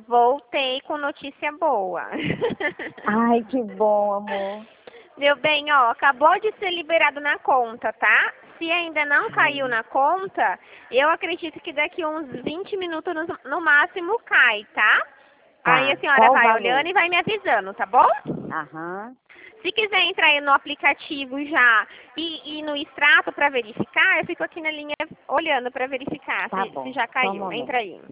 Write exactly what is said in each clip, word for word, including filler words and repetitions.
Voltei com notícia boa. Ai, que bom, amor. Meu bem, ó, acabou de ser liberado na conta, tá? Se ainda não caiu Ai. na conta, eu acredito que daqui uns vinte minutos no, no máximo cai, tá? Aí Tá. a senhora Qual o vai valor? olhando e vai me avisando, tá bom? Aham. Se quiser entrar aí no aplicativo já e, e no extrato para verificar, eu fico aqui na linha olhando para verificar Tá se, bom. se já Só um caiu. momento. Entra aí.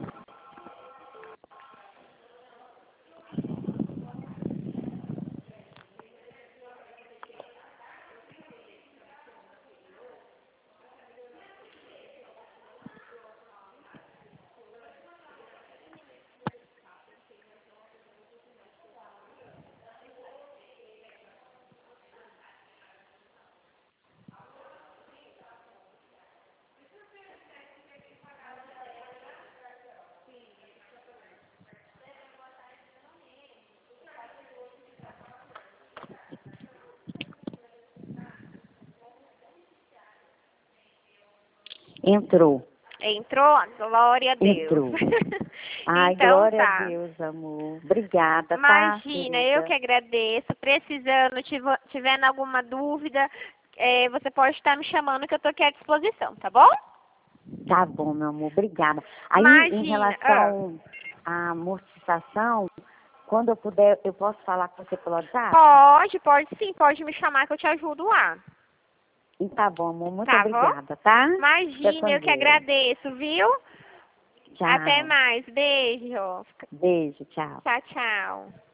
Entrou. Entrou? Glória a Deus. Entrou. Ai, Então glória tá. a Deus, amor. Obrigada, tá, Imagina, eu querida? que agradeço. Precisando, tiv- tiver alguma dúvida, é, você pode estar me chamando que eu tô aqui à disposição, tá bom? Tá bom, meu amor. Obrigada. Aí, em Imagina. Ah, relação à amortização, quando eu puder, eu posso falar com você pelo WhatsApp? pode, pode sim, pode me chamar que eu te ajudo lá. E tá bom, amor. Muito Tá bom? obrigada, tá? Fica Imagina, com eu que Deus. agradeço, viu? Até Tchau. mais. Beijo. Beijo, tchau. Tchau, tchau.